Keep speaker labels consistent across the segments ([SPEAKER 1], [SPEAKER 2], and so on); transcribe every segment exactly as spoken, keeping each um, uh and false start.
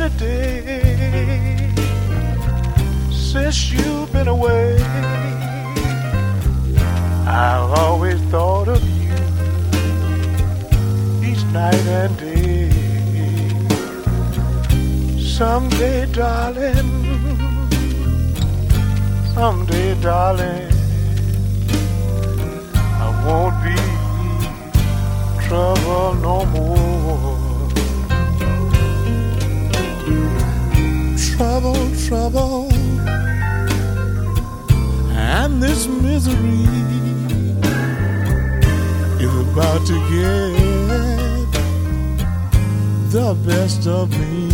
[SPEAKER 1] a day since you've been away. I've always thought of you each night and day. Someday, darling, someday, darling, I won't be trouble no more. Trouble, trouble, and this misery is about to get the best of me.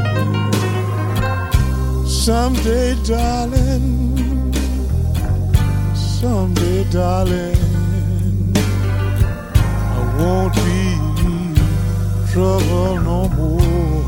[SPEAKER 1] Someday, darling, someday, darling, I won't be trouble no more.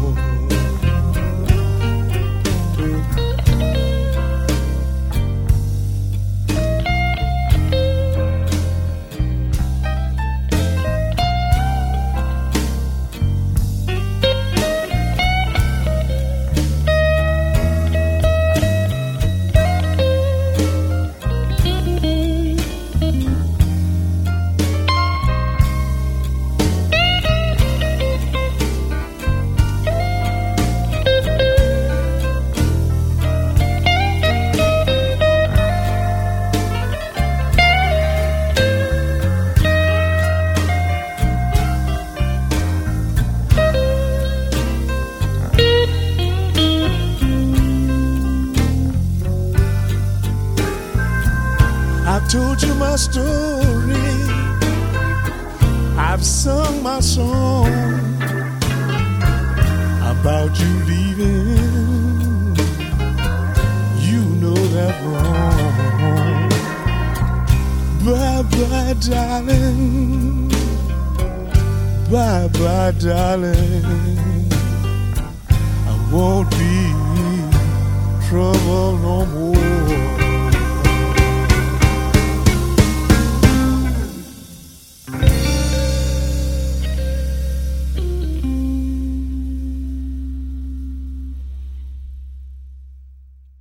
[SPEAKER 1] I've told you my story, I've sung my song about you leaving. You know that wrong. Bye bye, darling, bye bye, darling, I won't be trouble no more.